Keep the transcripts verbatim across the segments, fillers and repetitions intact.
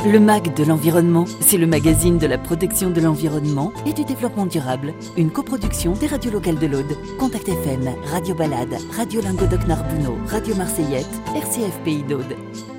Le M A G de l'environnement, c'est le magazine de la protection de l'environnement et du développement durable. Une coproduction des radios locales de l'Aude. Contact F M, Radio Balade, Radio Languedoc-Narbonneau, Radio Marseillette, R C F Pays d'Aude.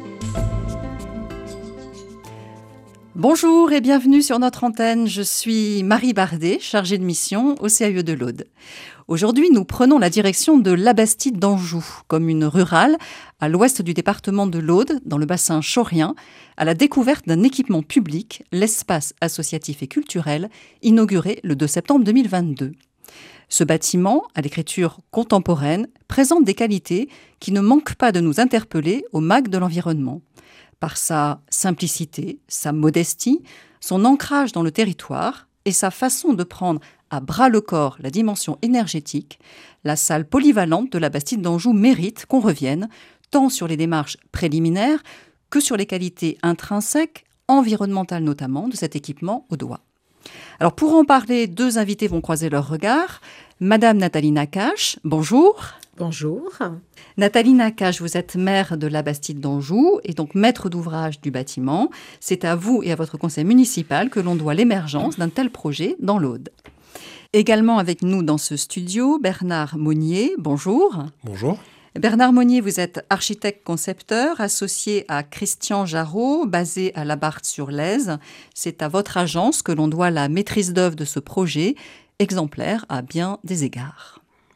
Bonjour et bienvenue sur notre antenne. Je suis Marie Bardet, chargée de mission au C A E de l'Aude. Aujourd'hui, nous prenons la direction de Labastide d'Anjou, commune rurale à l'ouest du département de l'Aude, dans le bassin chaurien, à la découverte d'un équipement public, l'espace associatif et culturel, inauguré le deux septembre deux mille vingt-deux. Ce bâtiment, à l'écriture contemporaine, présente des qualités qui ne manquent pas de nous interpeller au M A G de l'environnement. Par sa simplicité, sa modestie, son ancrage dans le territoire et sa façon de prendre à bras-le-corps la dimension énergétique, la salle polyvalente de Labastide d'Anjou mérite qu'on revienne tant sur les démarches préliminaires que sur les qualités intrinsèques, environnementales notamment, de cet équipement audois. Alors pour en parler, deux invités vont croiser leurs regards. Madame Nathalie Nakache, bonjour. Bonjour. Nathalie Nakache, vous êtes maire de Labastide d'Anjou et donc maître d'ouvrage du bâtiment. C'est à vous et à votre conseil municipal que l'on doit l'émergence d'un tel projet dans l'Aude. Également avec nous dans ce studio, Bernard Monnier, bonjour. Bonjour. Bernard Monnier, vous êtes architecte-concepteur, associé à Christian Jarraud, basé à Labarthe-sur-Lèze. C'est à votre agence que l'on doit la maîtrise d'œuvre de ce projet, exemplaire à bien des égards.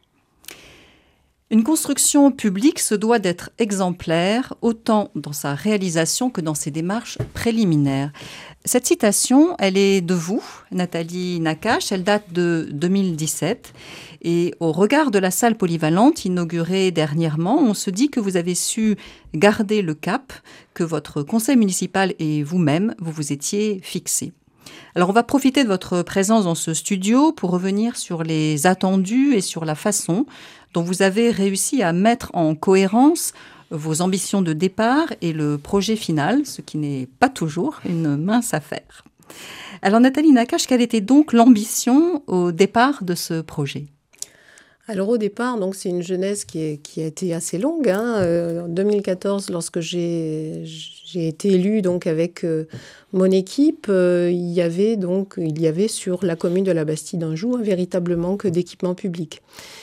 Une construction publique se doit d'être exemplaire, autant dans sa réalisation que dans ses démarches préliminaires. Cette citation, elle est de vous, Nathalie Nakache, elle date de deux mille dix-sept. Et au regard de la salle polyvalente inaugurée dernièrement, on se dit que vous avez su garder le cap que votre conseil municipal et vous-même, vous vous étiez fixé. Alors on va profiter de votre présence dans ce studio pour revenir sur les attendus et sur la façon dont vous avez réussi à mettre en cohérence vos ambitions de départ et le projet final, ce qui n'est pas toujours une mince affaire. Alors Nathalie Nakache, quelle était donc l'ambition au départ de ce projet ? Alors au départ, donc c'est une genèse qui, est, qui a été assez longue. Hein. Euh, en deux mille quatorze, lorsque j'ai, j'ai été élue donc avec euh, mon équipe, euh, il y avait donc il y avait sur la commune de Labastide d'Anjou un véritable manque d'équipement public.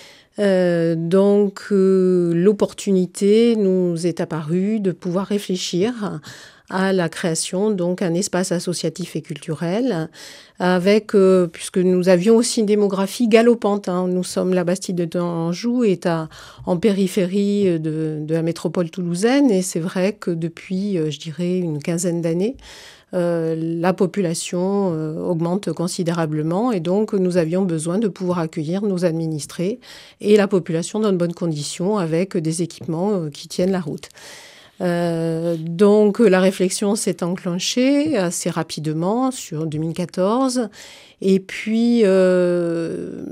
Euh, donc euh, l'opportunité nous est apparue de pouvoir réfléchir à la création donc un espace associatif et culturel avec euh, puisque nous avions aussi une démographie galopante. Hein. Nous sommes Labastide d'Anjou est à, en périphérie de, de la métropole toulousaine et c'est vrai que depuis euh, je dirais une quinzaine d'années Euh, la population euh, augmente considérablement et donc nous avions besoin de pouvoir accueillir nos administrés et la population dans de bonnes conditions avec des équipements euh, qui tiennent la route. Euh, donc la réflexion s'est enclenchée assez rapidement sur deux mille quatorze et puis euh,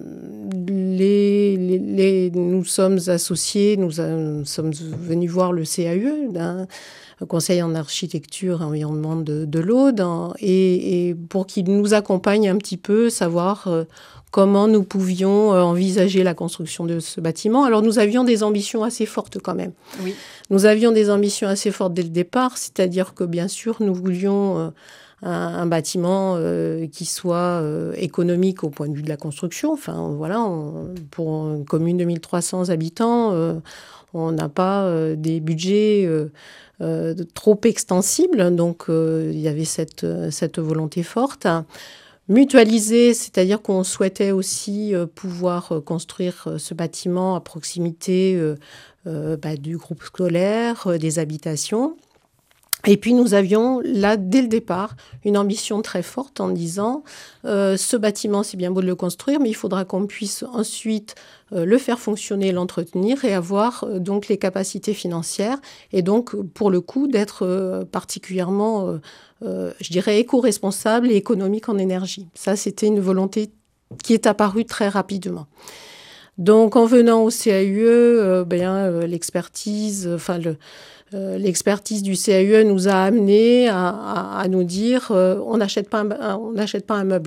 les, les, les, nous sommes associés, nous, a, nous sommes venus voir le C A U, hein, Conseil en architecture et environnement de, de l'Aude, hein, et, et pour qu'il nous accompagne un petit peu, savoir euh, comment nous pouvions euh, envisager la construction de ce bâtiment. Alors nous avions des ambitions assez fortes quand même. Oui. Nous avions des ambitions assez fortes dès le départ, c'est-à-dire que bien sûr nous voulions euh, un, un bâtiment euh, qui soit euh, économique au point de vue de la construction. Enfin voilà, on, pour une commune de mille trois cents habitants, euh, on n'a pas euh, des budgets euh, euh, trop extensibles, donc euh, il y avait cette, cette volonté forte. Mutualiser, c'est-à-dire qu'on souhaitait aussi euh, pouvoir euh, construire euh, ce bâtiment à proximité euh, euh, bah, du groupe scolaire, euh, des habitations. Et puis nous avions là, dès le départ, une ambition très forte en disant euh, ce bâtiment, c'est bien beau de le construire, mais il faudra qu'on puisse ensuite euh, le faire fonctionner, l'entretenir et avoir euh, donc les capacités financières et donc pour le coup d'être euh, particulièrement, euh, euh, je dirais, éco-responsable et économique en énergie. Ça, c'était une volonté qui est apparue très rapidement. Donc en venant au C A U E, euh, ben, euh, l'expertise, enfin le Euh, l'expertise du C A U E nous a amené à, à, à nous dire euh, on n'achète pas, un, on n'achète pas un meuble.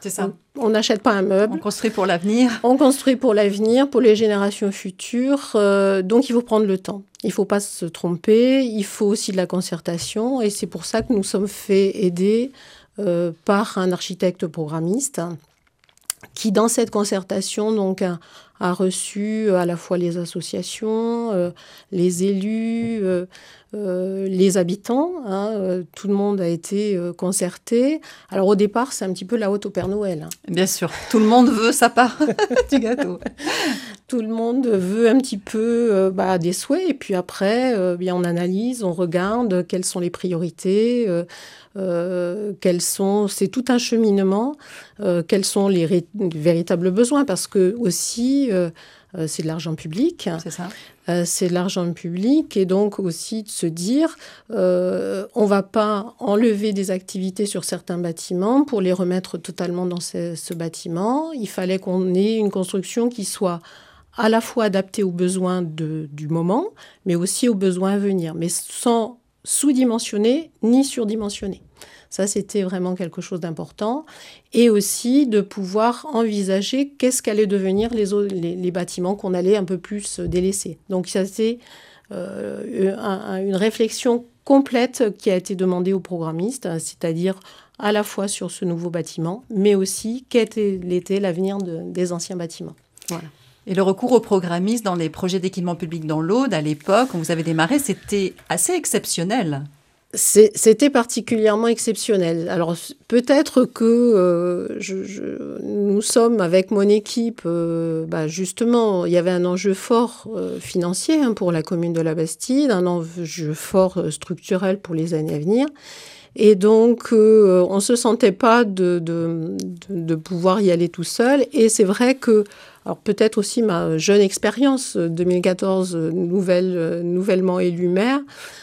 C'est ça. On n'achète pas un meuble. On construit pour l'avenir. On construit pour l'avenir, pour les générations futures. Euh, donc, il faut prendre le temps. Il ne faut pas se tromper. Il faut aussi de la concertation. Et c'est pour ça que nous sommes fait aider euh, par un architecte programmiste qui, dans cette concertation, donc, a, a reçu à la fois les associations, euh, les élus, euh, euh, les habitants. Hein, euh, tout le monde a été euh, concerté. Alors, au départ, c'est un petit peu la haute au Père Noël. Hein. Bien sûr, tout le monde veut sa part du gâteau. Tout le monde veut un petit peu euh, bah, des souhaits. Et puis après, euh, bien, on analyse, on regarde quelles sont les priorités, euh, euh, quels sont... C'est tout un cheminement. Euh, quels sont les ré... véritables besoins. Parce que aussi... Euh, Euh, c'est de l'argent public. C'est ça. Euh, c'est de l'argent public et donc aussi de se dire euh, on ne va pas enlever des activités sur certains bâtiments pour les remettre totalement dans ce, ce bâtiment. Il fallait qu'on ait une construction qui soit à la fois adaptée aux besoins de, du moment, mais aussi aux besoins à venir, mais sans sous-dimensionner ni surdimensionner. Ça, c'était vraiment quelque chose d'important. Et aussi de pouvoir envisager qu'est-ce qu'allaient devenir les, autres, les, les bâtiments qu'on allait un peu plus délaisser. Donc, ça, c'est euh, un, une réflexion complète qui a été demandée aux programmistes, c'est-à-dire à la fois sur ce nouveau bâtiment, mais aussi quel était l'avenir de, des anciens bâtiments. Voilà. Et le recours aux programmistes dans les projets d'équipement public dans l'Aude, à l'époque, quand vous avez démarré, c'était assez exceptionnel. C'est, c'était particulièrement exceptionnel. Alors, peut-être que euh, je, je, nous sommes, avec mon équipe, euh, bah justement, il y avait un enjeu fort euh, financier hein, pour la commune de la Bastide, un enjeu fort euh, structurel pour les années à venir. Et donc, euh, on ne se sentait pas de, de, de, de pouvoir y aller tout seul. Et c'est vrai que, alors peut-être aussi ma jeune expérience, deux mille quatorze, nouvelle, nouvellement élue maire,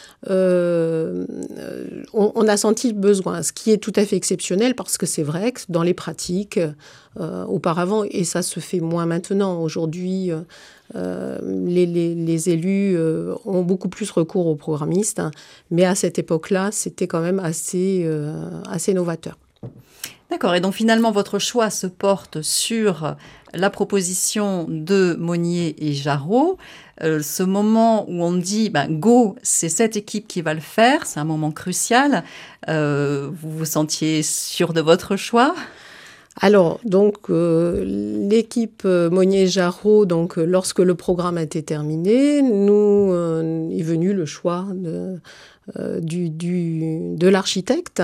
Euh, on, on a senti le besoin, ce qui est tout à fait exceptionnel parce que c'est vrai que dans les pratiques, euh, auparavant, et ça se fait moins maintenant, aujourd'hui, euh, les, les, les élus euh, ont beaucoup plus recours aux programmistes, hein, mais à cette époque-là, c'était quand même assez, euh, assez novateur. D'accord, et donc finalement, votre choix se porte sur la proposition de Monnier et Jarreau. Euh, ce moment où on dit ben, « go », c'est cette équipe qui va le faire, c'est un moment crucial. Euh, vous vous sentiez sûr de votre choix ? Alors, donc, euh, l'équipe euh, Monnier et Jarreau, donc, euh, lorsque le programme a été terminé, nous euh, est venu le choix de, euh, du, du, de l'architecte.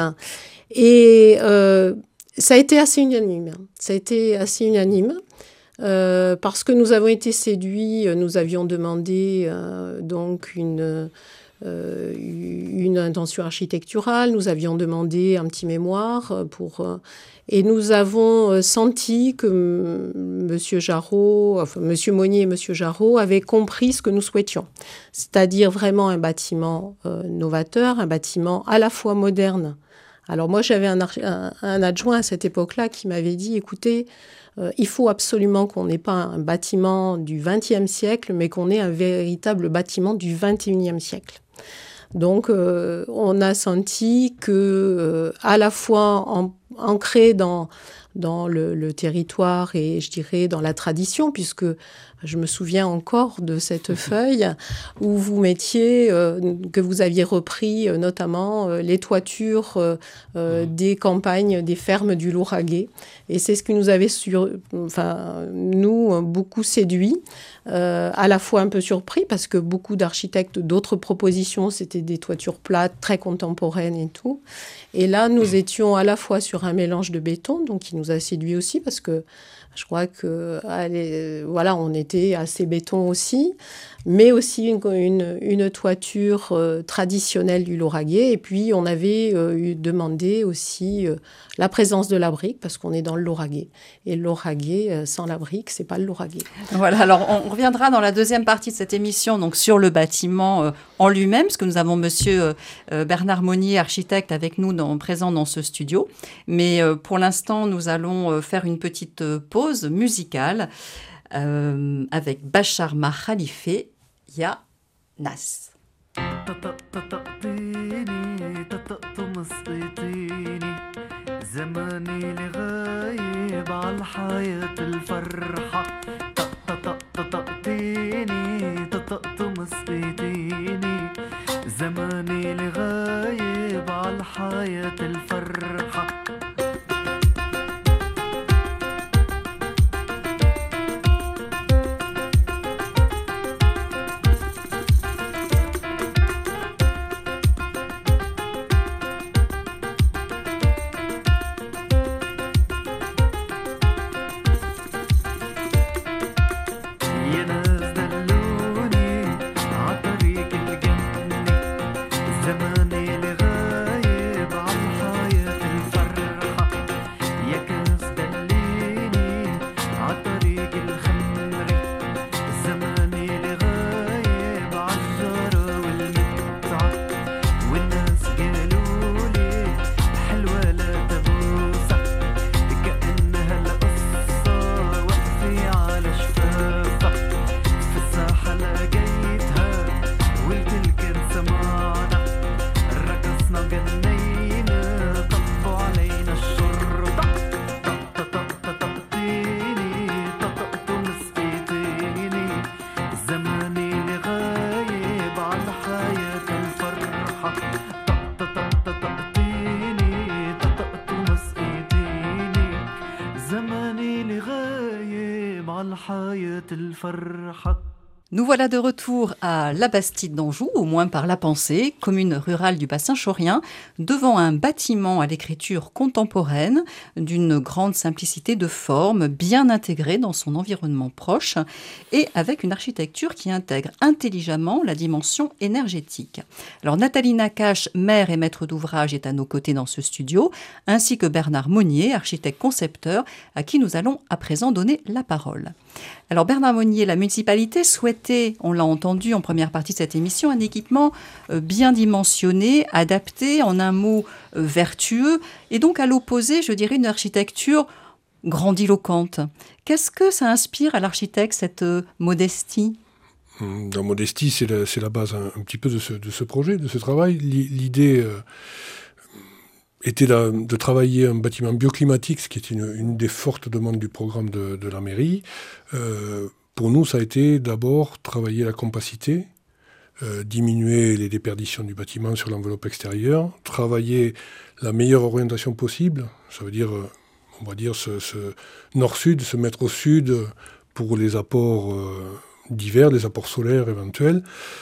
Et euh, ça a été assez unanime. Ça a été assez unanime. Euh, parce que nous avons été séduits, nous avions demandé euh, donc une, euh, une intention architecturale, nous avions demandé un petit mémoire pour, euh, et nous avons senti que M. Monsieur Jarreau, enfin Monsieur Monnier et Monsieur Jarreau avaient compris ce que nous souhaitions, c'est-à-dire vraiment un bâtiment euh, novateur, un bâtiment à la fois moderne. Alors moi j'avais un, un, un adjoint à cette époque-là qui m'avait dit, écoutez, Euh, il faut absolument qu'on n'ait pas un bâtiment du vingtième siècle, mais qu'on ait un véritable bâtiment du vingt et unième siècle. Donc, euh, on a senti que, euh, à la fois en, ancré dans, dans le, le territoire et, je dirais, dans la tradition, puisque je me souviens encore de cette feuille où vous mettiez, euh, que vous aviez repris euh, notamment euh, les toitures euh, euh, des campagnes, des fermes du Lauragais. Et c'est ce qui nous avait, sur, enfin, nous, beaucoup séduit, euh, à la fois un peu surpris, parce que beaucoup d'architectes, d'autres propositions, c'était des toitures plates, très contemporaines et tout. Et là, nous étions à la fois sur un mélange de béton, donc qui nous a séduit aussi, parce que je crois que, allez, voilà, on était assez béton aussi, mais aussi une, une, une toiture euh, traditionnelle du Lauragais. Et puis, on avait euh, demandé aussi euh, la présence de la brique, parce qu'on est dans le Lauragais. Et le Lauragais, euh, sans la brique, c'est pas le Lauragais. Voilà, alors on reviendra dans la deuxième partie de cette émission, donc sur le bâtiment euh, en lui-même, parce que nous avons monsieur euh, Bernard Monnier, architecte, avec nous, dans, présent dans ce studio. Mais euh, pour l'instant, nous allons euh, faire une petite euh, pause musicale euh, avec Bachar Khalife, Ya Nas. زماني لغاية عالحياة الفرحة طق طق طقطقتيني طقطق مسقيتيني زماني اللي غايب عالحياة الفرحة Nous voilà de retour à la Bastide d'Anjou, au moins par la pensée, commune rurale du bassin chaurien, devant un bâtiment à l'écriture contemporaine, d'une grande simplicité de forme, bien intégré dans son environnement proche, et avec une architecture qui intègre intelligemment la dimension énergétique. Alors Nathalie Nakache, maire et maître d'ouvrage, est à nos côtés dans ce studio, ainsi que Bernard Monnier, architecte concepteur, à qui nous allons à présent donner la parole. Alors Bernard Monnier, la municipalité souhaitait, on l'a entendu en première partie de cette émission, un équipement bien dimensionné, adapté, en un mot vertueux, et donc à l'opposé, je dirais, une architecture grandiloquente. Qu'est-ce que ça inspire à l'architecte, cette modestie ? La modestie, c'est la, c'est la base un, un petit peu de ce, de ce projet, de ce travail. L'idée euh, était de, de travailler un bâtiment bioclimatique, ce qui est une, une des fortes demandes du programme de, de la mairie. Euh, pour nous, ça a été d'abord travailler la compacité, euh, diminuer les déperditions du bâtiment sur l'enveloppe extérieure, travailler la meilleure orientation possible, ça veut dire, euh, on va dire, ce, ce nord-sud, se mettre au sud pour les apports euh, divers, les apports solaires éventuels.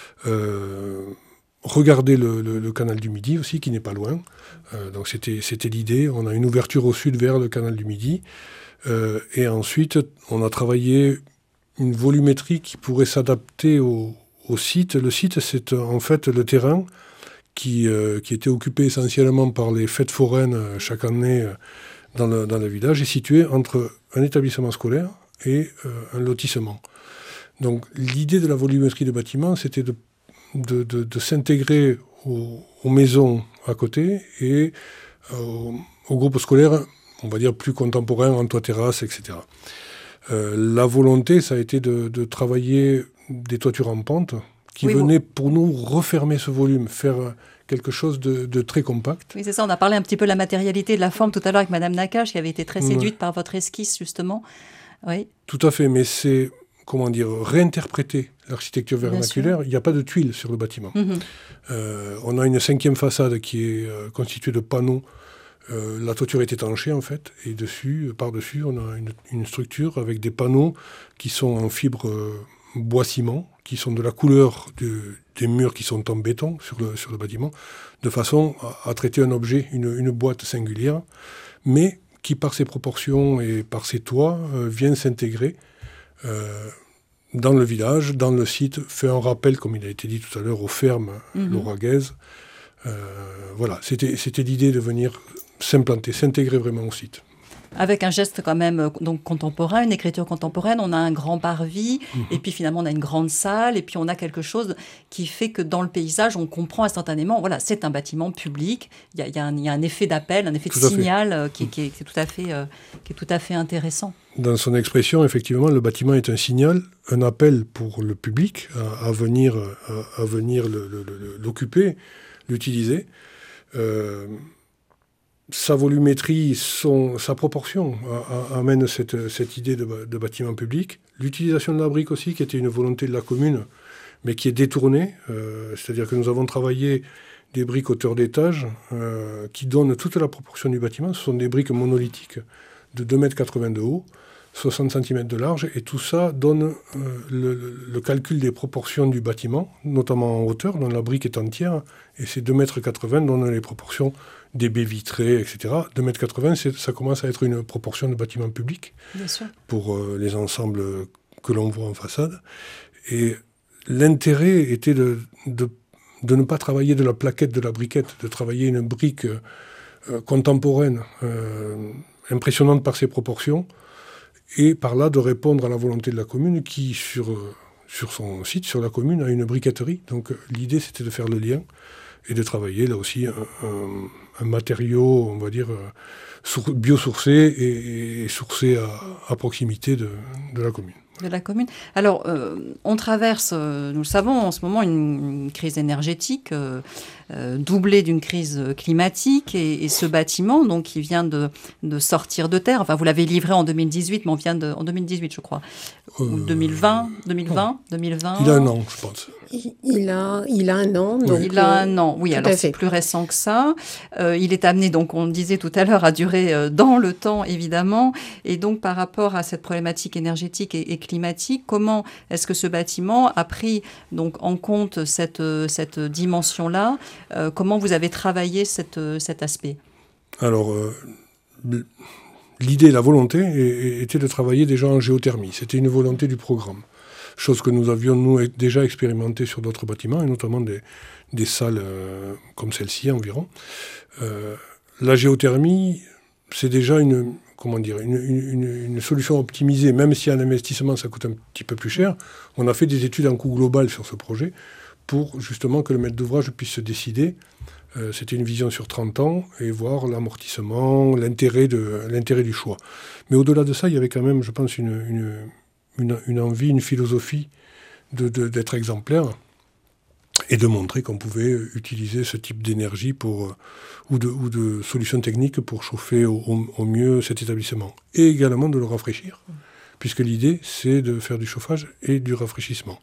Euh, regarder le, le, le canal du Midi aussi, qui n'est pas loin. Euh, donc c'était, c'était l'idée. On a une ouverture au sud vers le canal du Midi. Euh, et ensuite, on a travaillé une volumétrie qui pourrait s'adapter au, au site. Le site, c'est en fait le terrain qui, euh, qui était occupé essentiellement par les fêtes foraines euh, chaque année euh, dans, le, dans le village, est situé entre un établissement scolaire et euh, un lotissement. Donc l'idée de la volumétrie de bâtiment, c'était de, de, de, de s'intégrer aux, aux maisons à côté et euh, au groupe scolaire, on va dire plus contemporain, en toit-terrasse, et cetera. Euh, la volonté, ça a été de, de travailler des toitures en pente qui oui, venaient bon. pour nous refermer ce volume, faire quelque chose de, de très compact. Oui, c'est ça, on a parlé un petit peu de la matérialité, de la forme tout à l'heure avec Madame Nakache, qui avait été très séduite ouais. par votre esquisse, justement. Oui. Tout à fait, mais c'est... comment dire, réinterpréter l'architecture vernaculaire. Il n'y a pas de tuiles sur le bâtiment. Mmh. Euh, on a une cinquième façade qui est euh, constituée de panneaux. Euh, la toiture est étanchée, en fait, et dessus, euh, par-dessus, on a une, une structure avec des panneaux qui sont en fibre euh, bois-ciment, qui sont de la couleur de, des murs qui sont en béton sur le, sur le bâtiment, de façon à, à traiter un objet, une, une boîte singulière, mais qui, par ses proportions et par ses toits, euh, vient s'intégrer Euh, dans le village, dans le site, fait un rappel, comme il a été dit tout à l'heure, aux fermes mmh. lauragaises. Euh, voilà, c'était, c'était l'idée de venir s'implanter, s'intégrer vraiment au site. Avec un geste quand même donc contemporain, une écriture contemporaine, on a un grand parvis, mmh. et puis finalement on a une grande salle, et puis on a quelque chose qui fait que dans le paysage, on comprend instantanément, voilà, c'est un bâtiment public, il y a, il y a, un, il y a un effet d'appel, un effet tout de signal euh, qui, qui, est, qui, est tout à fait, euh, qui est tout à fait intéressant. Dans son expression, effectivement, le bâtiment est un signal, un appel pour le public à, à venir, à, à venir le, le, le, l'occuper, l'utiliser. Euh, sa volumétrie, son, sa proportion a, a, amène cette, cette idée de, de bâtiment public. L'utilisation de la brique aussi, qui était une volonté de la commune, mais qui est détournée. Euh, c'est-à-dire que nous avons travaillé des briques hauteur d'étage euh, qui donnent toute la proportion du bâtiment. Ce sont des briques monolithiques de deux mètres quatre-vingts de haut, soixante centimètres de large, et tout ça donne euh, le, le calcul des proportions du bâtiment, notamment en hauteur, dont la brique est entière, et ces deux mètres quatre-vingts donnent les proportions des baies vitrées, et cetera. deux mètres quatre-vingts, c'est, ça commence à être une proportion de bâtiment public. Bien sûr. Pour euh, les ensembles que l'on voit en façade. Et l'intérêt était de, de, de ne pas travailler de la plaquette, de la briquette, de travailler une brique euh, contemporaine, euh, impressionnante par ses proportions, et par là de répondre à la volonté de la commune qui, sur, euh, sur son site, sur la commune, a une briqueterie. Donc euh, l'idée, c'était de faire le lien et de travailler, là aussi, un, un, un matériau, on va dire, euh, sour- biosourcé et, et sourcé à, à proximité de, de la commune. De la commune. Alors, euh, on traverse, euh, nous le savons, en ce moment, une, une crise énergétique euh, euh, doublée d'une crise climatique. Et, et ce bâtiment, donc, qui vient de, de sortir de terre, enfin, vous l'avez livré en deux mille dix-huit, mais on vient de, en deux mille dix-huit, je crois. Euh, Ou deux mille vingt, deux mille vingt, deux mille vingt. Il a un an, je pense. Il a, il a un an. Donc, il a euh, un an, oui, tout alors à c'est fait. plus récent que ça. Euh, il est amené, donc on le disait tout à l'heure, à durer euh, dans le temps, évidemment. Et donc par rapport à cette problématique énergétique et, et climatique, comment est-ce que ce bâtiment a pris donc, en compte cette, euh, cette dimension-là? euh, Comment vous avez travaillé cette, euh, cet aspect? Alors, euh, l'idée, la volonté était de travailler déjà en géothermie. C'était une volonté du programme. Chose que nous avions, nous, déjà expérimenté sur d'autres bâtiments, et notamment des, des salles euh, comme celle-ci environ. Euh, la géothermie, c'est déjà une, comment dire, une, une, une solution optimisée, même si en investissement, ça coûte un petit peu plus cher. On a fait des études en coût global sur ce projet pour justement que le maître d'ouvrage puisse se décider. Euh, c'était une vision sur trente ans et voir l'amortissement, l'intérêt, de, l'intérêt du choix. Mais au-delà de ça, il y avait quand même, je pense, une... une Une, une envie, une philosophie de, de, d'être exemplaire et de montrer qu'on pouvait utiliser ce type d'énergie pour, ou, de, ou de solutions techniques pour chauffer au, au, au mieux cet établissement. Et également de le rafraîchir, puisque l'idée, c'est de faire du chauffage et du rafraîchissement.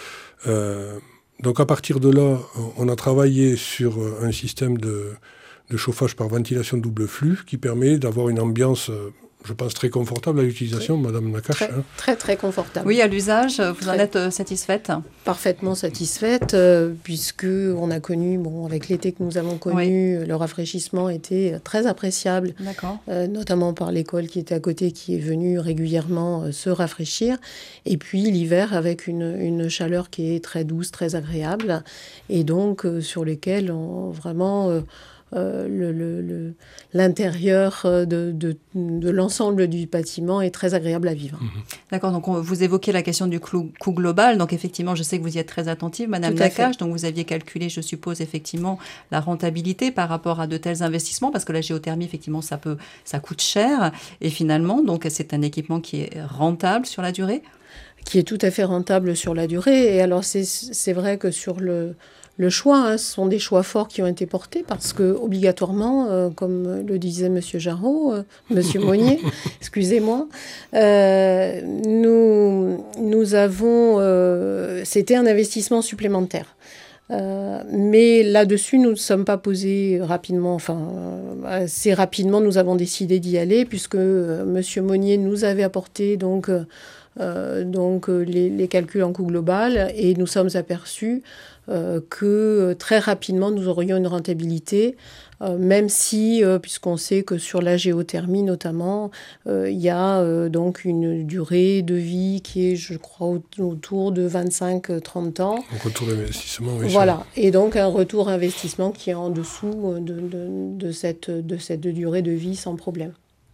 Euh, donc à partir de là, on a travaillé sur un système de, de chauffage par ventilation double flux qui permet d'avoir une ambiance... je pense, très confortable à l'utilisation, Madame Nakache. Très, hein. très, très confortable. Oui, à l'usage, vous Très. en êtes euh, satisfaite? Parfaitement satisfaite, euh, puisqu'on a connu, bon, avec l'été que nous avons connu, oui. Le rafraîchissement était très appréciable. D'accord. Euh, notamment par l'école qui était à côté, qui est venue régulièrement euh, se rafraîchir. Et puis l'hiver, avec une, une chaleur qui est très douce, très agréable, et donc euh, sur lesquels on vraiment... Euh, Euh, le, le, le, l'intérieur de, de, de l'ensemble du bâtiment est très agréable à vivre. Mmh. D'accord, donc on, vous évoquez la question du coût, coût global. Donc effectivement, je sais que vous y êtes très attentive, Madame Nakache. Donc vous aviez calculé, je suppose, effectivement, la rentabilité par rapport à de tels investissements, parce que la géothermie, effectivement, ça, peut, ça coûte cher. Et finalement, donc c'est un équipement qui est rentable sur la durée? Qui est tout à fait rentable sur la durée. Et alors, c'est, c'est vrai que sur le... Le choix, hein, ce sont des choix forts qui ont été portés parce que, obligatoirement, euh, comme le disait Monsieur Jarreau, euh, Monsieur Monnier, excusez-moi, euh, nous, nous avons... Euh, c'était un investissement supplémentaire. Euh, mais là-dessus, nous ne sommes pas posés rapidement, enfin, euh, assez rapidement, nous avons décidé d'y aller puisque euh, Monsieur Monnier nous avait apporté donc... Euh, Euh, donc euh, les, les calculs en coût global, et nous sommes aperçus euh, que euh, très rapidement nous aurions une rentabilité, euh, même si, euh, puisqu'on sait que sur la géothermie notamment, euh, il y a euh, donc une durée de vie qui est, je crois, autour de vingt-cinq à trente ans. Un retour d'investissement, oui. Voilà, et donc un retour investissement qui est en dessous de, de, de, cette, de cette durée de vie sans problème.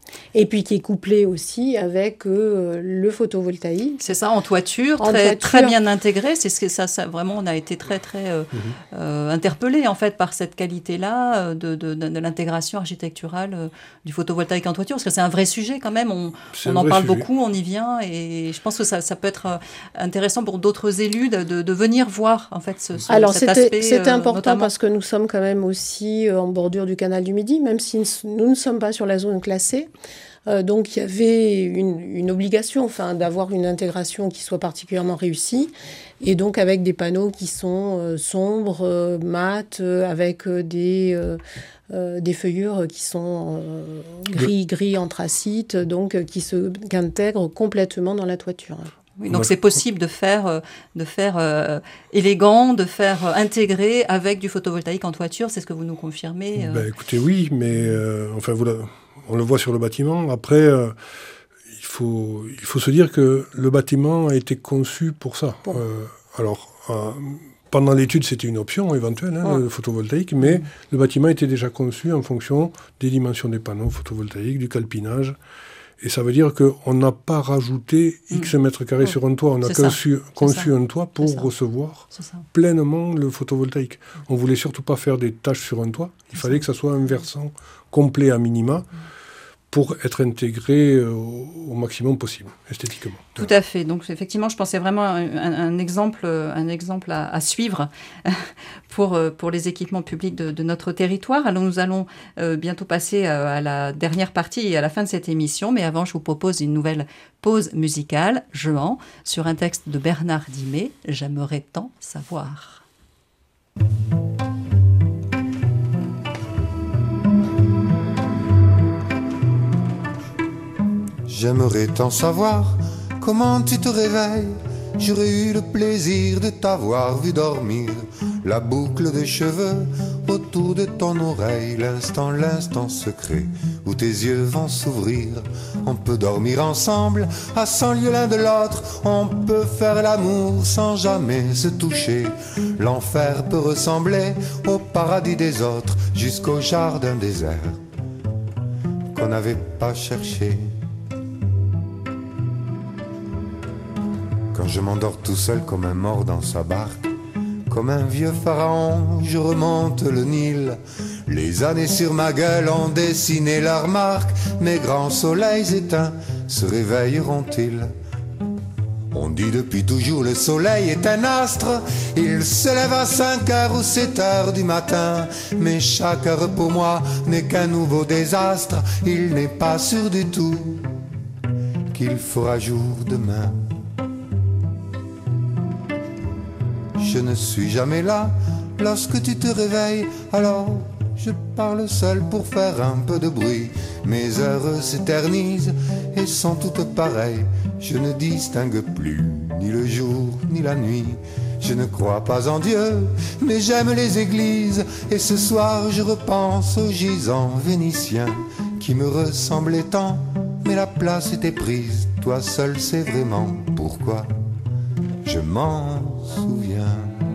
Et puis qui est couplé aussi avec euh, le photovoltaïque. C'est ça, en toiture, en très, toiture. très bien intégré. C'est ce que ça, ça, vraiment, on a été très, très euh, mmh. euh, interpellés en fait par cette qualité-là de, de, de, de l'intégration architecturale euh, du photovoltaïque en toiture, parce que c'est un vrai sujet quand même. On, on en parle sujet. beaucoup, on y vient, et je pense que ça, ça peut être intéressant pour d'autres élus de, de, de venir voir en fait ce, ce, Alors, cet c'était, aspect. C'est euh, important notamment. Parce que nous sommes quand même aussi en bordure du canal du Midi, même si nous ne sommes pas sur la zone classée. Euh, donc il y avait une, une obligation enfin, d'avoir une intégration qui soit particulièrement réussie, et donc avec des panneaux qui sont euh, sombres, euh, mat, euh, avec euh, des, euh, euh, des feuillures qui sont euh, gris, gris anthracite, donc euh, qui, se, qui intègrent complètement dans la toiture. Oui, donc c'est possible de faire, euh, de faire euh, élégant, de faire euh, intégrer avec du photovoltaïque en toiture, c'est ce que vous nous confirmez euh... ben, Écoutez, oui, mais euh, enfin vous la... on le voit sur le bâtiment. Après, euh, il, faut, il faut se dire que le bâtiment a été conçu pour ça. Bon. Euh, alors, euh, pendant l'étude, c'était une option éventuelle, hein, ouais. le photovoltaïque, mais mmh. le bâtiment était déjà conçu en fonction des dimensions des panneaux photovoltaïques, du calpinage. Et ça veut dire qu'on n'a pas rajouté X mmh. mètres carrés ouais. sur un toit. On a conçu, conçu un toit pour recevoir pleinement le photovoltaïque. On ne voulait surtout pas faire des tâches sur un toit. Il C'est fallait ça. que ça soit un versant complet à minima mmh. pour être intégré au, au maximum possible, esthétiquement. Tout à fait. Donc, effectivement, je pensais vraiment à un, un exemple, un exemple à, à suivre pour, pour les équipements publics de, de notre territoire. Alors, nous allons euh, bientôt passer à, à la dernière partie et à la fin de cette émission. Mais avant, je vous propose une nouvelle pause musicale, Jehan, sur un texte de Bernard Dimet, « J'aimerais tant savoir ». J'aimerais tant savoir comment tu te réveilles. J'aurais eu le plaisir de t'avoir vu dormir. La boucle des cheveux autour de ton oreille. L'instant, l'instant secret où tes yeux vont s'ouvrir. On peut dormir ensemble à cent lieues l'un de l'autre. On peut faire l'amour sans jamais se toucher. L'enfer peut ressembler au paradis des autres, jusqu'au jardin désert qu'on n'avait pas cherché. Quand je m'endors tout seul comme un mort dans sa barque, comme un vieux pharaon, je remonte le Nil. Les années sur ma gueule ont dessiné leurs marques. Mes grands soleils éteints se réveilleront-ils? On dit depuis toujours le soleil est un astre. Il se lève à cinq heures ou sept heures du matin. Mais chaque heure pour moi n'est qu'un nouveau désastre. Il n'est pas sûr du tout qu'il fera jour demain. Je ne suis jamais là lorsque tu te réveilles. Alors je parle seul pour faire un peu de bruit. Mes heures s'éternisent et sont toutes pareilles. Je ne distingue plus ni le jour ni la nuit. Je ne crois pas en Dieu, mais j'aime les églises. Et ce soir je repense aux gisants vénitiens qui me ressemblaient tant, mais la place était prise. Toi seul sais vraiment pourquoi je m'en souviens.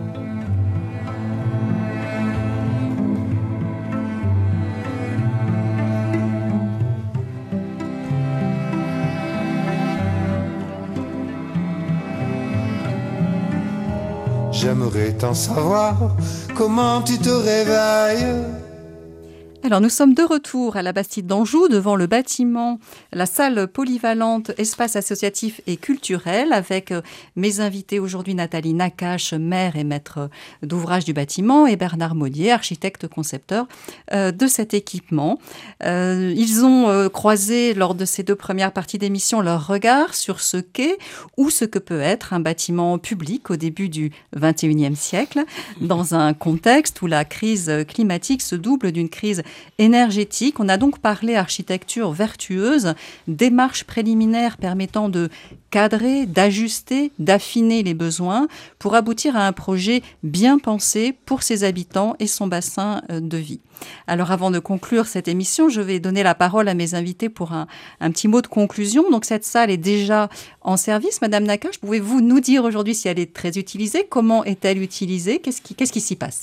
J'aimerais t'en savoir comment tu te réveilles. Alors nous sommes de retour à la Bastide d'Anjou, devant le bâtiment, la salle polyvalente, espace associatif et culturel, avec mes invités aujourd'hui Nathalie Nakache, maire et maître d'ouvrage du bâtiment, et Bernard Maudier, architecte concepteur euh, de cet équipement. Euh, ils ont euh, croisé lors de ces deux premières parties d'émission leur regard sur ce qu'est ou ce que peut être un bâtiment public au début du vingt et unième siècle, dans un contexte où la crise climatique se double d'une crise énergétique. On a donc parlé architecture vertueuse, démarche préliminaire permettant de cadrer, d'ajuster, d'affiner les besoins pour aboutir à un projet bien pensé pour ses habitants et son bassin de vie. Alors avant de conclure cette émission, je vais donner la parole à mes invités pour un, un petit mot de conclusion. Donc cette salle est déjà en service. Madame Nakache, pouvez-vous nous dire aujourd'hui si elle est très utilisée? Comment est-elle utilisée? Qu'est-ce qui, qu'est-ce qui s'y passe?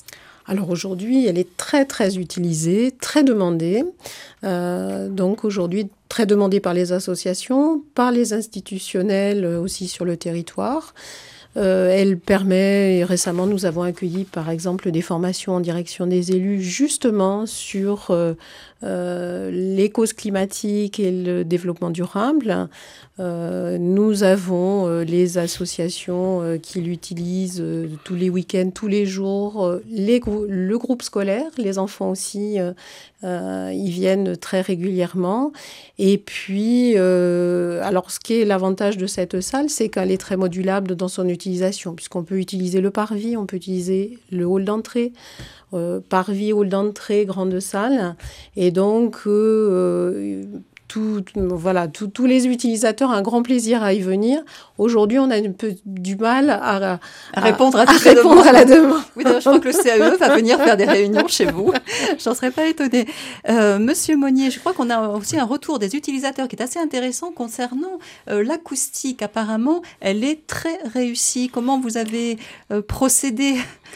Alors aujourd'hui, elle est très très utilisée, très demandée. Euh, donc aujourd'hui, très demandée par les associations, par les institutionnels aussi sur le territoire. Euh, elle permet, et récemment nous avons accueilli par exemple des formations en direction des élus justement sur euh, euh, les causes climatiques et le développement durable. Euh, nous avons euh, les associations euh, qui l'utilisent euh, tous les week-ends, tous les jours, euh, les grou- le groupe scolaire, les enfants aussi, euh, euh, ils viennent très régulièrement. Et puis, euh, alors ce qui est l'avantage de cette salle, c'est qu'elle est très modulable dans son utilisation, puisqu'on peut utiliser le parvis, on peut utiliser le hall d'entrée, euh, parvis, hall d'entrée, grande salle. Et donc, euh, Tout, voilà, tout, tous les utilisateurs ont un grand plaisir à y venir. Aujourd'hui, on a un peu du mal à, à, à répondre, à, à, répondre à la demande. Oui, d'ailleurs, je crois que le C A E va venir faire des réunions chez vous. J'en serais pas étonnée. Euh, Monsieur Monnier, je crois qu'on a aussi un retour des utilisateurs qui est assez intéressant concernant euh, l'acoustique. Apparemment, elle est très réussie. Comment vous avez euh, procédé ?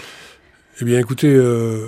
Eh bien, écoutez... Euh...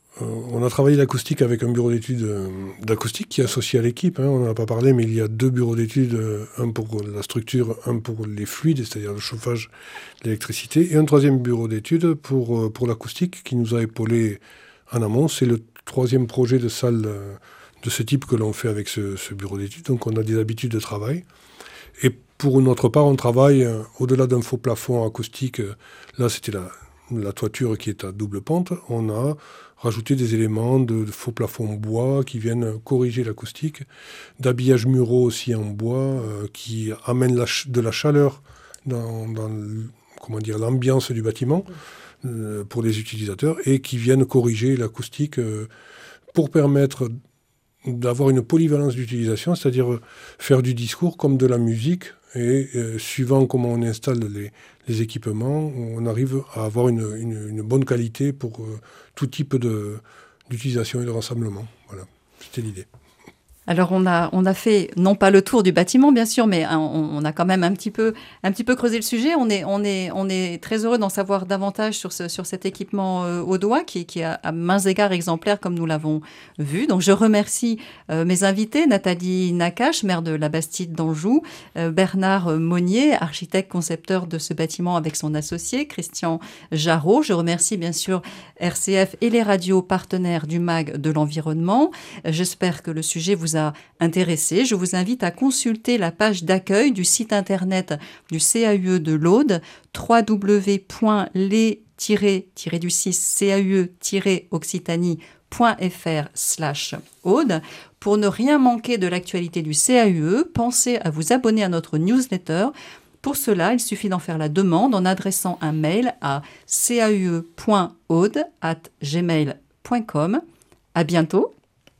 On a travaillé l'acoustique avec un bureau d'études d'acoustique qui est associé à l'équipe. Hein, on n'en a pas parlé, mais il y a deux bureaux d'études, un pour la structure, un pour les fluides, c'est-à-dire le chauffage, l'électricité, et un troisième bureau d'études pour, pour l'acoustique qui nous a épaulés en amont. C'est le troisième projet de salle de ce type que l'on fait avec ce, ce bureau d'études. Donc on a des habitudes de travail. Et pour notre part, on travaille au-delà d'un faux plafond acoustique. Là, c'était la, la toiture qui est à double pente. On a rajouter des éléments de, de faux plafonds bois qui viennent corriger l'acoustique, d'habillage muraux aussi en bois euh, qui amènent la ch- de la chaleur dans, dans comment dire, l'ambiance du bâtiment euh, pour les utilisateurs et qui viennent corriger l'acoustique euh, pour permettre d'avoir une polyvalence d'utilisation, c'est-à-dire faire du discours comme de la musique. Et euh, suivant comment on installe les, les équipements, on arrive à avoir une, une, une bonne qualité pour euh, tout type de, d'utilisation et de rassemblement. Voilà, c'était l'idée. Alors on a, on a fait, non pas le tour du bâtiment bien sûr, mais on, on a quand même un petit peu, un petit peu creusé le sujet. On est, on est, on est très heureux d'en savoir davantage sur, ce, sur cet équipement euh, au doigt qui, qui est à, à mains égards exemplaire comme nous l'avons vu. Donc je remercie euh, mes invités, Nathalie Nakache, maire de la Bastide d'Anjou, euh, Bernard Monnier, architecte concepteur de ce bâtiment avec son associé, Christian Jarraud. Je remercie bien sûr R C F et les radios partenaires du M A G de l'environnement. J'espère que le sujet vous a intéressé. Je vous invite à consulter la page d'accueil du site internet du C A U E de l'Aude, w w w point les tiret du six c a u e tiret occitanie point f r slash Aude. Pour ne rien manquer de l'actualité du C A U E, pensez à vous abonner à notre newsletter. Pour cela, il suffit d'en faire la demande en adressant un mail à c a u e point aude arobase gmail point com. À bientôt.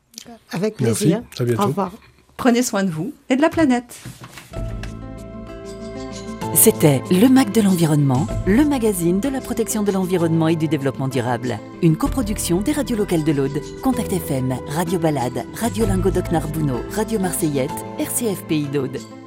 Avec plaisir. Merci, à bientôt. Au revoir. Prenez soin de vous et de la planète. C'était Le M A G de l'environnement, le magazine de la protection de l'environnement et du développement durable. Une coproduction des radios locales de l'Aude, Contact F M, Radio Balade, Radio Languedoc Narbonneau, Radio Marseillette, R C F Pays d'Aude.